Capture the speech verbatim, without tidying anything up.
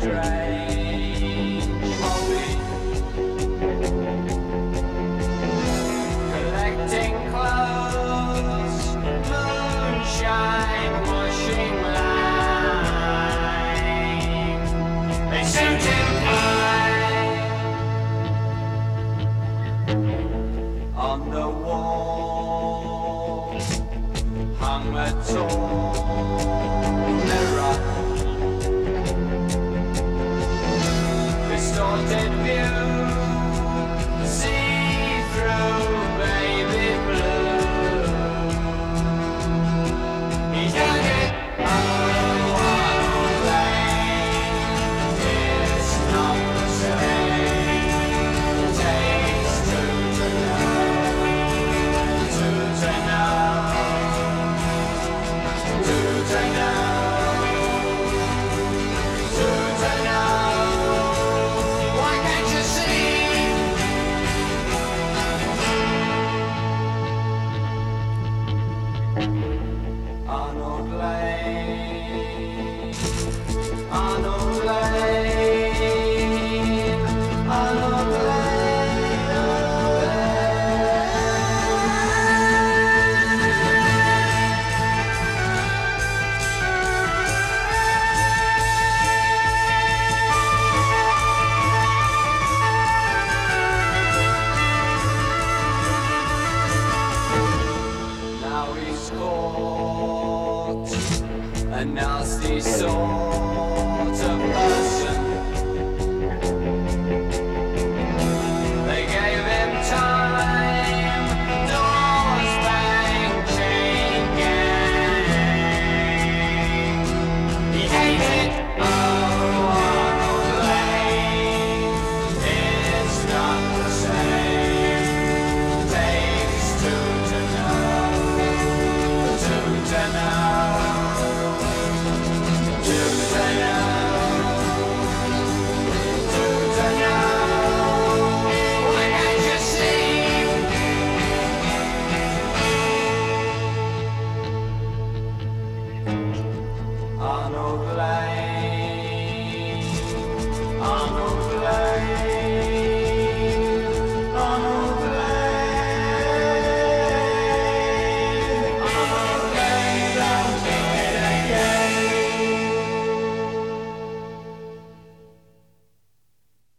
strange hobby. Collecting clothes, moonshine, washing line. They suit him fine. On the wall hung a tall mirror. Distorted view, see-through baby blue. He dug it oh, one lane. It's not the same. Takes two to know, two to know, two to know. Arnold Lane, Arnold Lane, Arnold Lane, Arnold Lane. Now he's caught a nasty sort of person.